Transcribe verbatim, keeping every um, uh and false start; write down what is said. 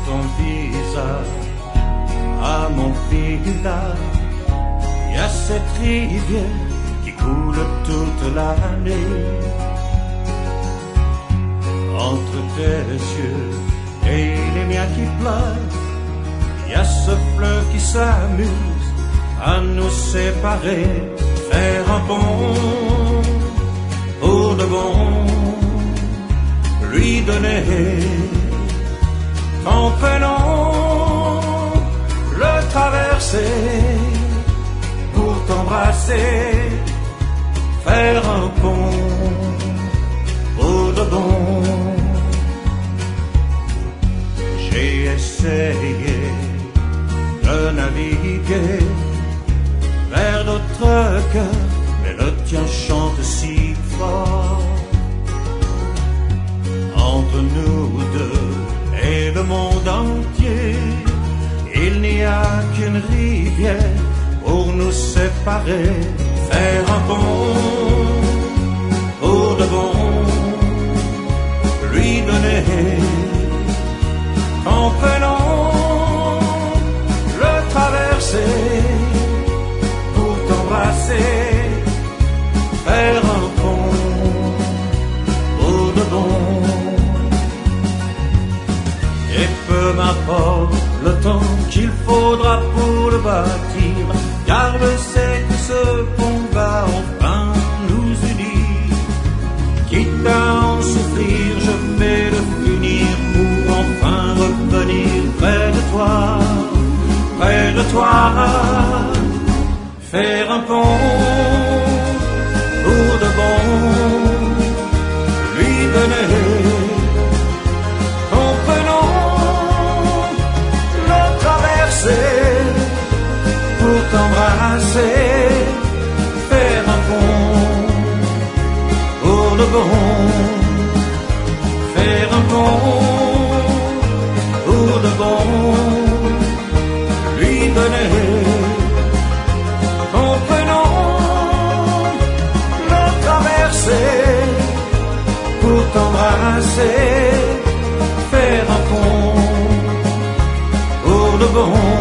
ton visage à mon village. Il y a cette rivière qui coule toute l'année. Entre tes yeux et les miens qui pleurent, il y a ce fleuve qui s'amuse à nous séparer. Faire un pont pour de bon, lui donner ton prénom, le traverser pour t'embrasser. Faire un pont pour de bon. J'ai essayé de naviguer vers d'autres cœurs, mais le tien chante si fort. Entre nous deux et le monde entier, il n'y a qu'une rivière pour nous séparer. Faire un pont pour de bon, lui donner ton prénom, le traverser pour t'embrasser. Faire un pont pour de bon. Et peu m'importe le temps qu'il faudra pour le bâtir, car je sais que ce pont va enfin nous unir. Quitte à en souffrir, je vais le finir pour enfin revenir près de toi, près de toi. Faire un pont pour de bon, lui donner ton prénom, le traverser pour t'embrasser. Faire un pont pour de bon. Faire un pont pour de bon, lui donner ton prénom, le traverser pour t'embrasser. Faire un pont pour de bon.